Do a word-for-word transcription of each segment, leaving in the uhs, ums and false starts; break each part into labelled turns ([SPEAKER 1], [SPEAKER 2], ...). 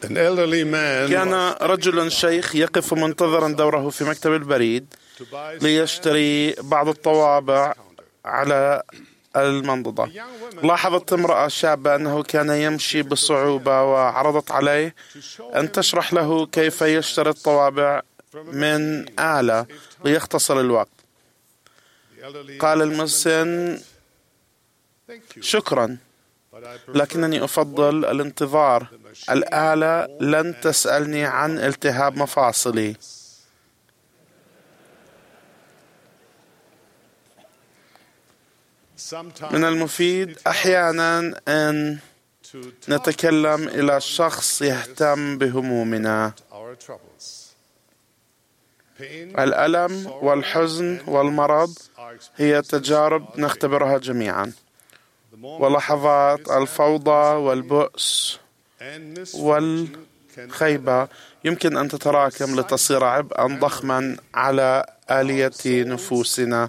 [SPEAKER 1] كان رجل شيخ يقف منتظرا دوره في مكتب البريد ليشتري بعض الطوابع على المنضدة. لاحظت امرأة شابة أنه كان يمشي بصعوبة، وعرضت عليه أن تشرح له كيف يشتري الطوابع من آلة ليختصر الوقت. قال المسن: شكرا، لكنني أفضل الانتظار. الآلة لن تسألني عن التهاب مفاصلي. من المفيد أحيانا أن نتكلم إلى شخص يهتم بهمومنا. الألم والحزن والمرض هي تجارب نختبرها جميعا، ولحظات الفوضى والبؤس والخيبة يمكن أن تتراكم لتصير عبئا ضخما على آلية نفوسنا.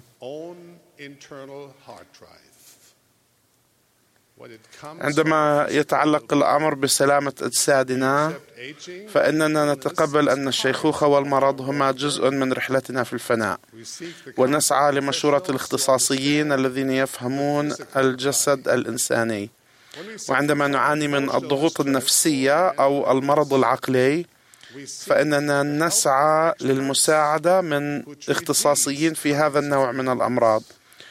[SPEAKER 1] عندما يتعلق الأمر بسلامة أجسادنا، فإننا نتقبل أن الشيخوخة والمرض هما جزء من رحلتنا في الفناء، ونسعى لمشورة الاختصاصيين الذين يفهمون الجسد الإنساني. وعندما نعاني من الضغوط النفسية أو المرض العقلي، فإننا نسعى للمساعدة من اختصاصيين في هذا النوع من الأمراض.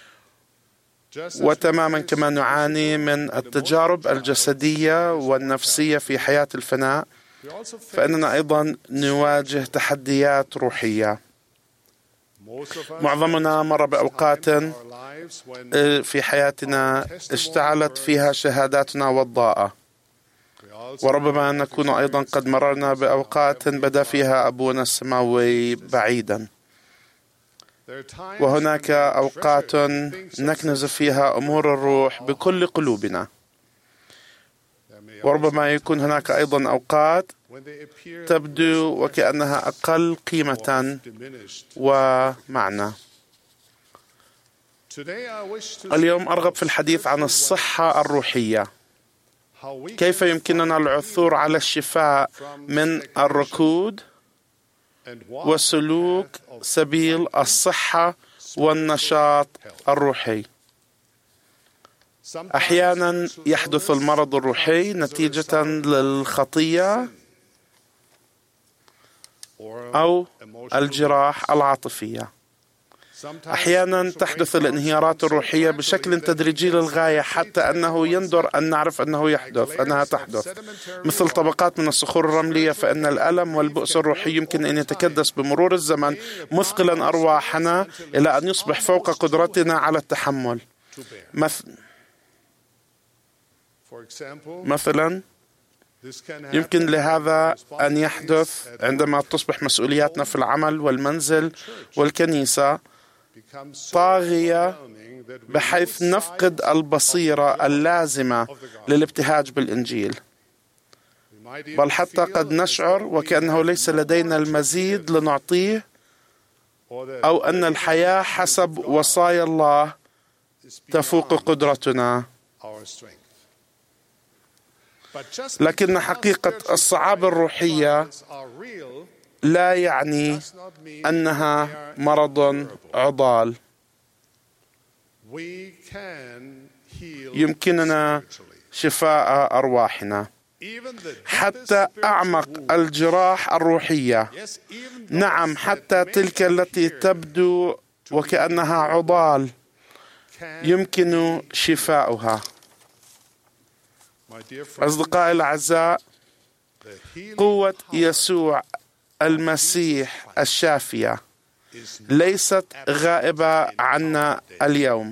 [SPEAKER 1] وتماما كما نعاني من التجارب الجسدية والنفسية في حياة الفناء، فإننا أيضا نواجه تحديات روحية. معظمنا مر بأوقات في حياتنا اشتعلت فيها شهاداتنا وضاءة، وربما نكون أيضا قد مررنا بأوقات بدا فيها أبونا السماوي بعيدا. وهناك أوقات نكنز فيها أمور الروح بكل قلوبنا، وربما يكون هناك أيضا أوقات تبدو وكأنها أقل قيمة ومعنى. اليوم أرغب في الحديث عن الصحة الروحية، كيف يمكننا العثور على الشفاء من الركود وسلوك سبيل الصحة والنشاط الروحي. أحيانا يحدث المرض الروحي نتيجة للخطية أو الجراح العاطفية. أحيانا تحدث الانهيارات الروحية بشكل تدريجي للغاية، حتى أنه يندر أن نعرف أنه يحدث أنها تحدث مثل طبقات من الصخور الرملية. فإن الألم والبؤس الروحي يمكن أن يتكدس بمرور الزمن، مثقلا أرواحنا إلى أن يصبح فوق قدرتنا على التحمل. مثلا يمكن لهذا أن يحدث عندما تصبح مسؤولياتنا في العمل والمنزل والكنيسة طاغية، بحيث نفقد البصيرة اللازمة للابتهاج بالإنجيل، بل حتى قد نشعر وكأنه ليس لدينا المزيد لنعطيه، أو أن الحياة حسب وصايا الله تفوق قدرتنا. لكن حقيقة الصعاب الروحية لا يعني أنها مرض عضال. يمكننا شفاء أرواحنا، حتى أعمق الجراح الروحية. نعم، حتى تلك التي تبدو وكأنها عضال يمكن شفاؤها. أصدقائي الأعزاء، قوة يسوع المسيح الشافية ليست غائبة عنا اليوم.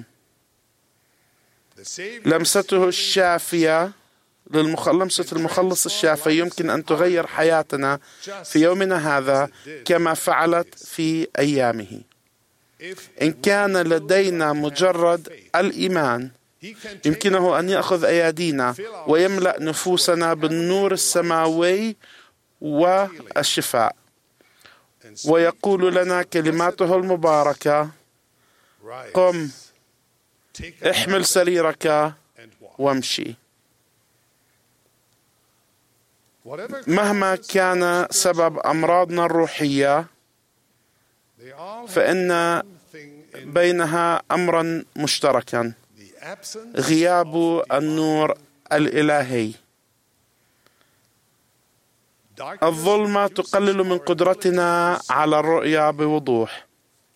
[SPEAKER 1] لمسته الشافية للمخلص المخلص الشافي يمكن أن تغير حياتنا في يومنا هذا كما فعلت في أيامه. إن كان لدينا مجرد الإيمان، يمكنه أن يأخذ أيادينا ويملأ نفوسنا بالنور السماوي والشفاء، ويقول لنا كلماته المباركة: قم، احمل سريرك وامشي. مهما كان سبب أمراضنا الروحية فإن بينها أمرا مشتركا: غياب النور الإلهي. الظلمة تقلل من قدرتنا على الرؤية بوضوح.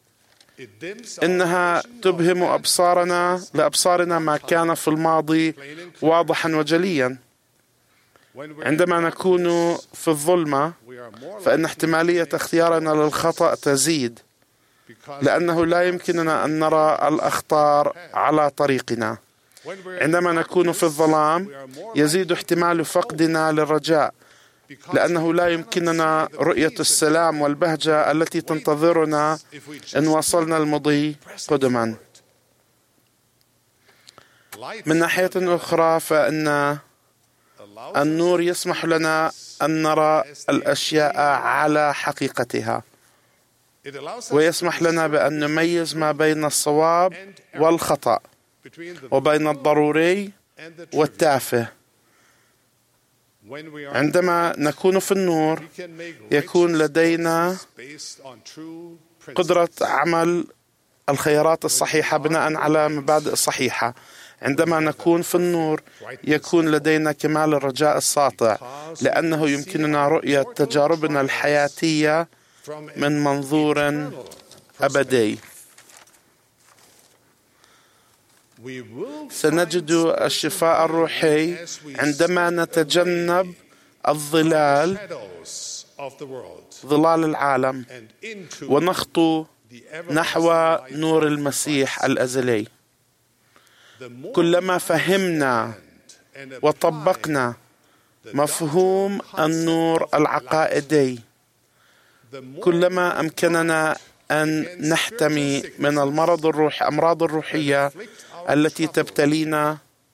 [SPEAKER 1] إنها تبهم أبصارنا لأبصارنا ما كان في الماضي واضحا وجليا. عندما نكون في الظلمة فإن احتمالية اختيارنا للخطأ تزيد، لأنه لا يمكننا أن نرى الأخطار على طريقنا. عندما نكون في الظلام يزيد احتمال فقدنا للرجاء، لأنه لا يمكننا رؤية السلام والبهجة التي تنتظرنا إن وصلنا المضي قدما. من ناحية أخرى فإن النور يسمح لنا أن نرى الأشياء على حقيقتها، ويسمح لنا بأن نميز ما بين الصواب والخطأ، وبين الضروري والتافه. عندما نكون في النور يكون لدينا قدرة عمل الخيارات الصحيحة بناء على مبادئ صحيحة. عندما نكون في النور يكون لدينا كمال الرجاء الساطع، لأنه يمكننا رؤية تجاربنا الحياتية من منظور أبدي. سنجد الشفاء الروحي عندما نتجنب الظلال ظلال العالم ونخطو نحو نور المسيح الأزلي. كلما فهمنا وطبقنا مفهوم النور العقائدي، كلما أمكننا أن نحتمي من المرض الروحي أمراض الروحية التي تبتلينا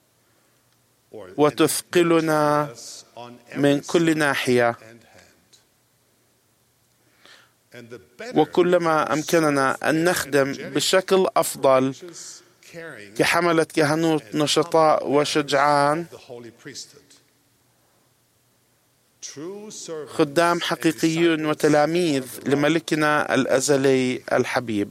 [SPEAKER 1] وتثقلنا من كل ناحية، وكلما أمكننا أن نخدم بشكل أفضل كحملة كهنوت نشطاء وشجعان، خدام حقيقيون وتلاميذ لملكنا الأزلي الحبيب.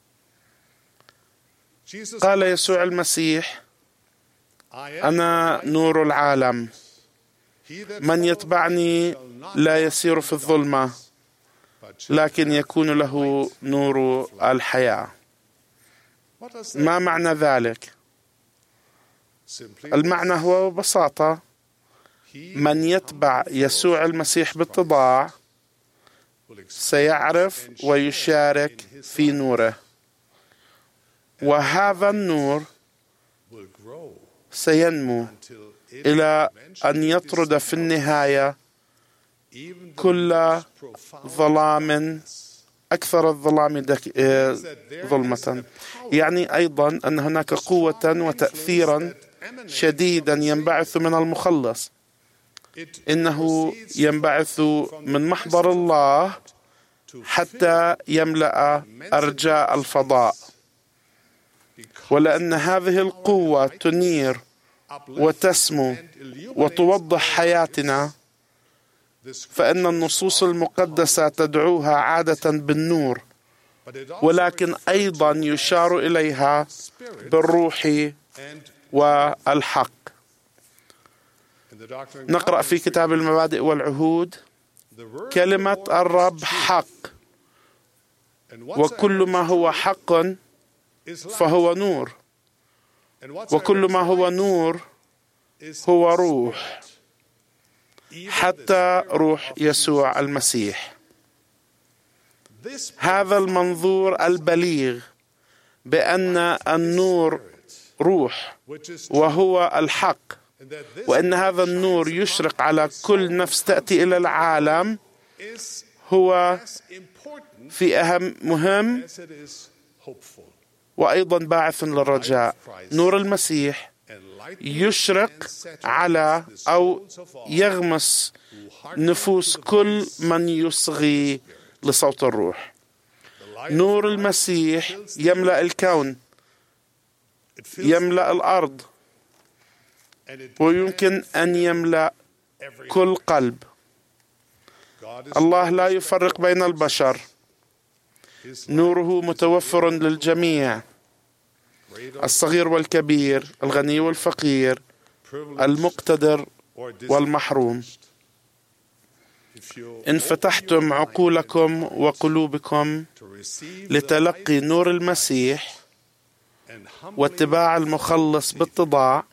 [SPEAKER 1] قال يسوع المسيح: أنا نور العالم، من يتبعني لا يسير في الظلمة لكن يكون له نور الحياة. ما معنى ذلك؟ المعنى هو ببساطة: من يتبع يسوع المسيح باتضاع سيعرف ويشارك في نوره، وهذا النور سينمو إلى أن يطرد في النهاية كل ظلام أكثر الظلام دك... ظلمة. يعني أيضا أن هناك قوة وتأثيرا شديدا ينبعث من المخلص. إنه ينبعث من محضر الله حتى يملأ أرجاء الفضاء، ولأن هذه القوة تنير وتسمو وتوضح حياتنا، فإن النصوص المقدسة تدعوها عادة بالنور، ولكن أيضا يشار إليها بالروح والحق. نقرأ في كتاب المبادئ والعهود: كلمة الرب حق، وكل ما هو حق فهو نور، وكل ما هو نور هو روح، حتى روح يسوع المسيح. هذا المنظور البليغ بأن النور روح وهو الحق، وأن هذا النور يشرق على كل نفس تأتي إلى العالم، هو في أهم مهم وأيضا باعث للرجاء. نور المسيح يشرق على أو يغمس نفوس كل من يصغي لصوت الروح. نور المسيح يملأ الكون، يملأ الأرض، ويمكن أن يملأ كل قلب. الله لا يفرق بين البشر، نوره متوفر للجميع، الصغير والكبير، الغني والفقير، المقتدر والمحروم. إن فتحتم عقولكم وقلوبكم لتلقي نور المسيح واتباع المخلص باتضاع،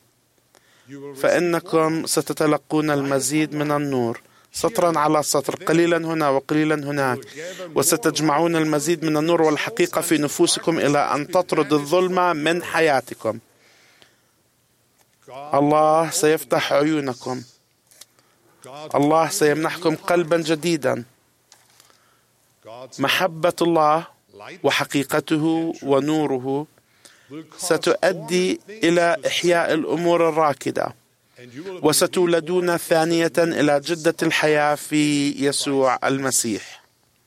[SPEAKER 1] فإنكم ستتلقون المزيد من النور، سطرا على سطر، قليلا هنا وقليلا هناك، وستجمعون المزيد من النور والحقيقة في نفوسكم إلى أن تطرد الظلمة من حياتكم. الله سيفتح عيونكم، الله سيمنحكم قلبا جديدا. محبة الله وحقيقته ونوره ستؤدي إلى إحياء الأمور الراكدة، وستولدون ثانية إلى جدة الحياة في يسوع المسيح.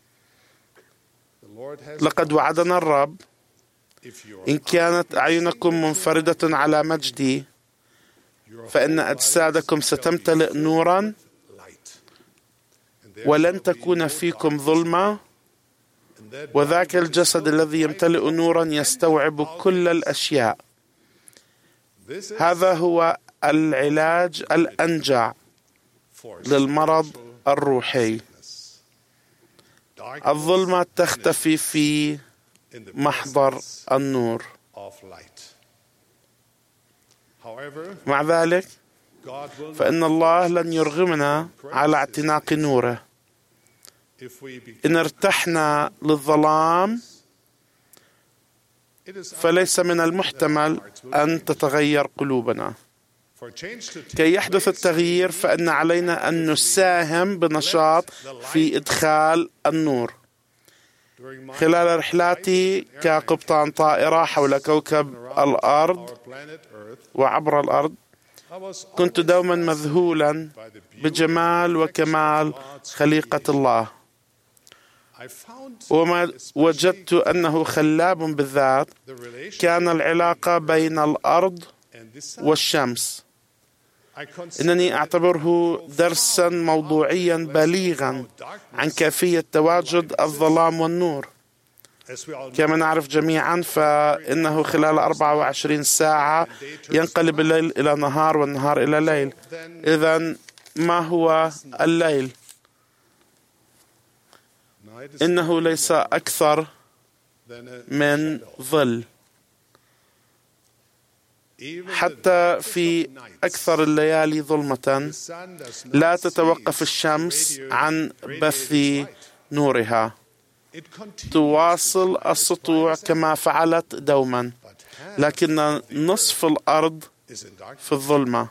[SPEAKER 1] لقد وعدنا الرب: إن كانت أعينكم منفردة على مجدي فإن أجسادكم ستمتلئ نورا، ولن تكون فيكم ظلمة، وذاك الجسد الذي يمتلئ نورا يستوعب كل الأشياء. هذا هو العلاج الأنجع للمرض الروحي. الظلمة تختفي في محضر النور. مع ذلك فإن الله لن يرغمنا على اعتناق نوره. إن ارتحنا للظلام فليس من المحتمل أن تتغير قلوبنا. كي يحدث التغيير فإن علينا أن نساهم بنشاط في إدخال النور. خلال رحلاتي كقبطان طائرة حول كوكب الأرض وعبر الأرض، كنت دوما مذهولا بجمال وكمال خليقة الله، وما وجدت أنه خلاب بالذات كان العلاقة بين الأرض والشمس. إنني أعتبره درسا موضوعيا بليغا عن كيفية تواجد الظلام والنور. كما نعرف جميعا فإنه خلال أربعة وعشرين ساعة ينقلب الليل إلى نهار والنهار إلى ليل. إذن ما هو الليل؟ إنه ليس أكثر من ظل. حتى في أكثر الليالي ظلمة لا تتوقف الشمس عن بث نورها، تواصل السطوع كما فعلت دوما، لكن نصف الأرض في الظلمة.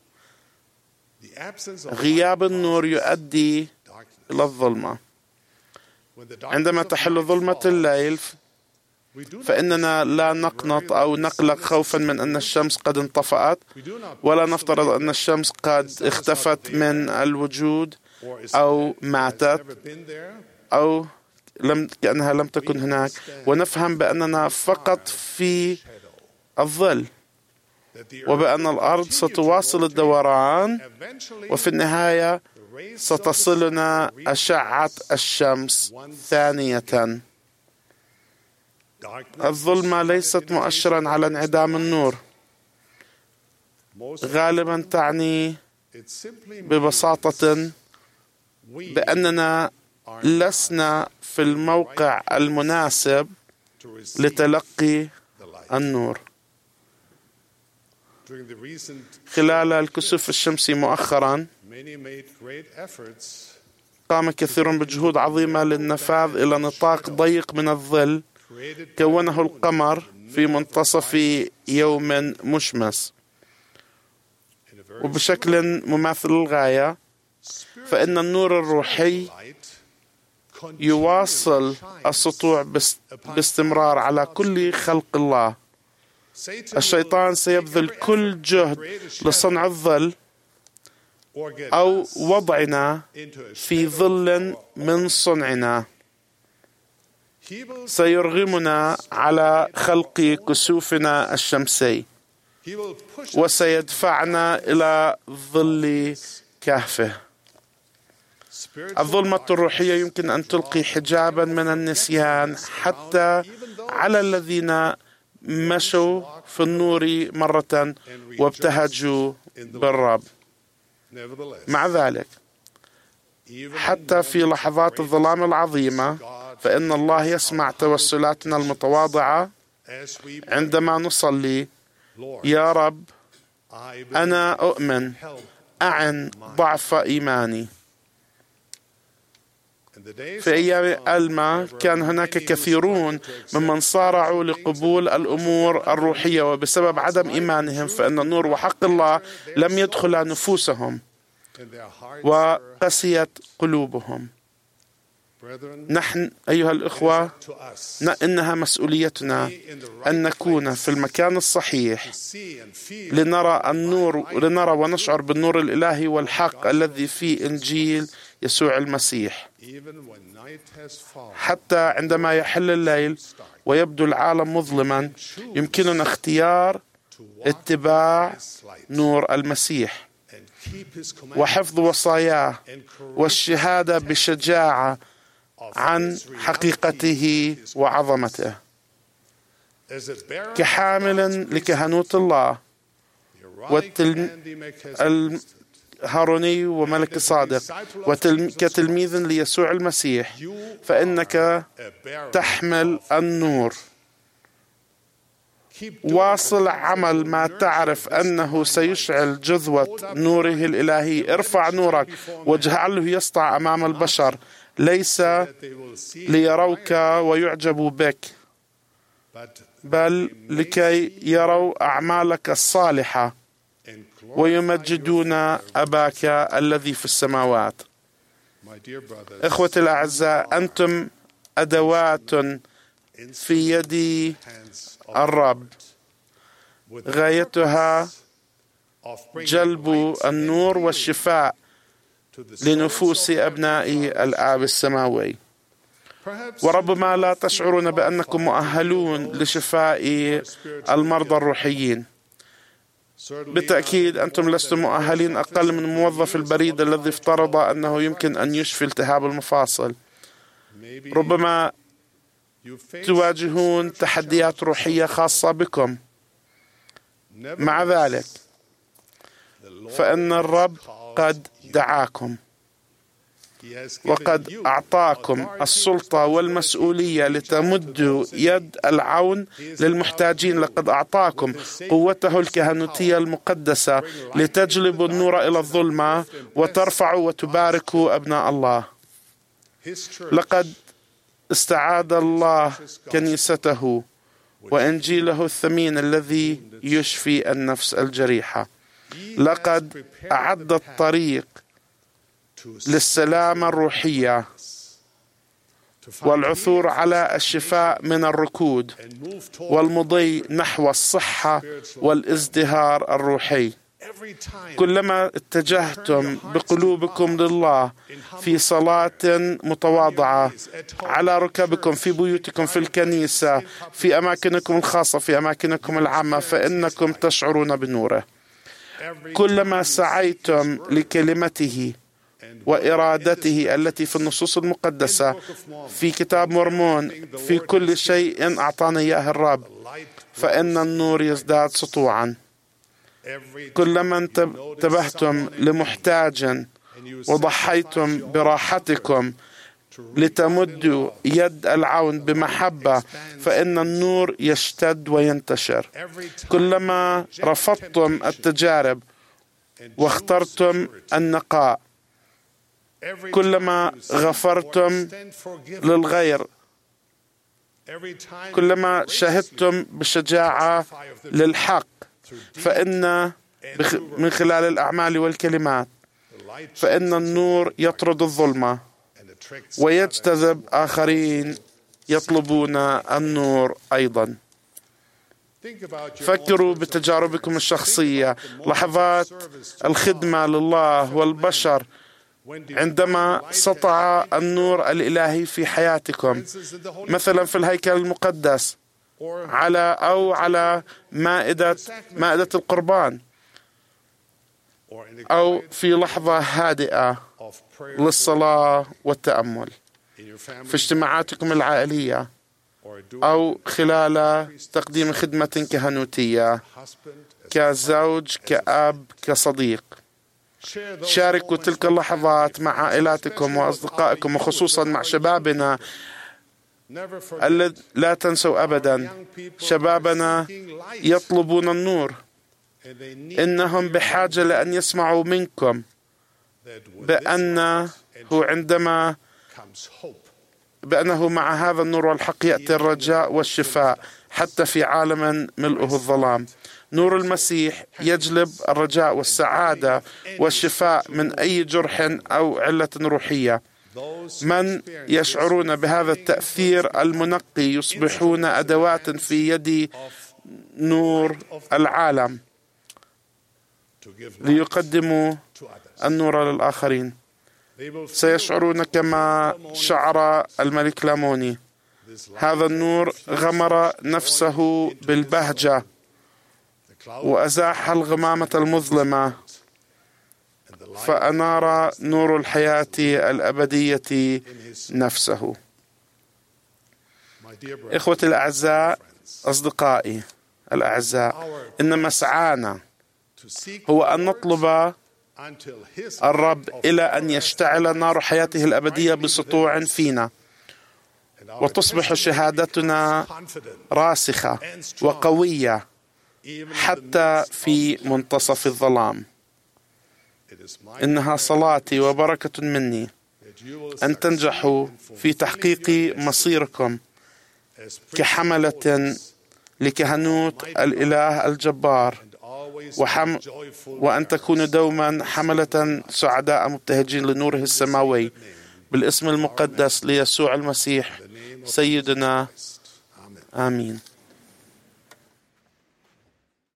[SPEAKER 1] غياب النور يؤدي إلى الظلمة. عندما تحل ظلمة الليل فإننا لا نقنط أو نقلق خوفا من أن الشمس قد انطفأت، ولا نفترض أن الشمس قد اختفت من الوجود أو ماتت أو لم كأنها لم تكن هناك، ونفهم بأننا فقط في الظل، وبأن الأرض ستواصل الدوران، وفي النهاية ستصلنا أشعة الشمس ثانية. الظلمة ليست مؤشرا على انعدام النور، غالبا تعني ببساطة بأننا لسنا في الموقع المناسب لتلقي النور. خلال الكسوف الشمسي مؤخرا قام كثير بجهود عظيمة للنفاذ إلى نطاق ضيق من الظل كونه القمر في منتصف يوم مشمس، وبشكل مماثل للغاية فإن النور الروحي يواصل السطوع باستمرار على كل خلق الله. الشيطان سيبذل كل جهد لصنع الظل أو وضعنا في ظل من صنعنا. سيرغمنا على خلق كسوفنا الشمسي، وسيدفعنا إلى ظل كهفه. الظلمة الروحية يمكن أن تلقي حجابا من النسيان حتى على الذين مشوا في النور مرة وابتهجوا بالرب. مع ذلك حتى في لحظات الظلام العظيمة فإن الله يسمع توسلاتنا المتواضعة عندما نصلي: يا رب أنا أؤمن، أعن ضعف إيماني. في أيام ألما كان هناك كثيرون ممن صارعوا لقبول الأمور الروحية، وبسبب عدم إيمانهم فإن النور وحق الله لم يدخل نفوسهم وقسيت قلوبهم. نحن أيها الإخوة إنها مسؤوليتنا أن نكون في المكان الصحيح لنرى النور، لنرى ونشعر بالنور الإلهي والحق الذي في إنجيل يسوع المسيح. حتى عندما يحل الليل ويبدو العالم مظلما يمكننا اختيار اتباع نور المسيح وحفظ وصاياه والشهادة بشجاعة عن حقيقته وعظمته. كحامل لكهنوت الله والهاروني وملك صادق وكتلميذ ليسوع المسيح فإنك تحمل النور. واصل عمل ما تعرف أنه سيشعل جذوة نوره الإلهي. ارفع نورك واجعله يسطع أمام البشر، ليس ليروك ويعجبوا بك بل لكي يروا أعمالك الصالحة ويمجدون أباك الذي في السماوات. إخوتي الأعزاء، أنتم أدوات في يد الرب غايتها جلب النور والشفاء لنفوس أبناء الآب السماوي. وربما لا تشعرون بأنكم مؤهلون لشفاء المرضى الروحيين. بالتأكيد أنتم لستم مؤهلين أقل من موظف البريد الذي افترض أنه يمكن أن يشفي التهاب المفاصل. ربما تواجهون تحديات روحية خاصة بكم. مع ذلك فإن الرب قد دعاكم وقد أعطاكم السلطة والمسؤولية لتمدوا يد العون للمحتاجين. لقد أعطاكم قوته الكهنوتية المقدسة لتجلبوا النور إلى الظلمة وترفعوا وتباركوا أبناء الله. لقد استعاد الله كنيسته وإنجيله الثمين الذي يشفي النفس الجريحة. لقد أعد الطريق للسلامة الروحية والعثور على الشفاء من الركود والمضي نحو الصحة والازدهار الروحي. كلما اتجهتم بقلوبكم لله في صلاة متواضعة على ركبكم في بيوتكم في الكنيسة في أماكنكم الخاصة في أماكنكم العامة فإنكم تشعرون بنوره. كلما سعيتم لكلمته وإرادته التي في النصوص المقدسة في كتاب مرمون في كل شيء أعطانا إياه الرب فإن النور يزداد سطوعا. كلما انتبهتم لمحتاج وضحيتم براحتكم لتمدوا يد العون بمحبة فإن النور يشتد وينتشر. كلما رفضتم التجارب واخترتم النقاء، كلما غفرتم للغير، كلما شهدتم بشجاعة للحق فإن من خلال الأعمال والكلمات فإن النور يطرد الظلمة ويجتذب آخرين يطلبون النور أيضا. فكروا بتجاربكم الشخصية، لحظات الخدمة لله والبشر عندما سطع النور الإلهي في حياتكم، مثلا في الهيكل المقدس على أو على مائدة مائدة القربان، أو في لحظة هادئة للصلاة والتأمل في اجتماعاتكم العائلية أو خلال تقديم خدمة كهنوتية كزوج، كأب، كصديق. شاركوا تلك اللحظات مع عائلاتكم وأصدقائكم وخصوصا مع شبابنا. لا تنسوا أبدا عشبابنا يطلبون النور، إنهم بحاجة لأن يسمعوا منكم بأنه عندما بأنه مع هذا النور والحق يأتي الرجاء والشفاء حتى في عالم ملؤه الظلام. نور المسيح يجلب الرجاء والسعادة والشفاء من أي جرح أو علة روحية. من يشعرون بهذا التأثير المنقي يصبحون أدوات في يد نور العالم ليقدموا النور للآخرين. سيشعرون كما شعر الملك لاموني، هذا النور غمر نفسه بالبهجة وأزاح الغمامة المظلمة فأنار نور الحياة الأبدية نفسه. إخوتي الأعزاء، أصدقائي الأعزاء، إن مسعانا هو أن نطلب الرب إلى أن يشتعل نار حياته الأبدية بسطوع فينا، وتصبح شهادتنا راسخة وقوية حتى في منتصف الظلام. إنها صلاتي وبركة مني أن تنجحوا في تحقيق مصيركم كحملة لكهنوت الإله الجبار، وحم وأن تكونوا دوما حملة سعداء مبتهجين لنوره السماوي، بالاسم المقدس ليسوع المسيح سيدنا. آمين.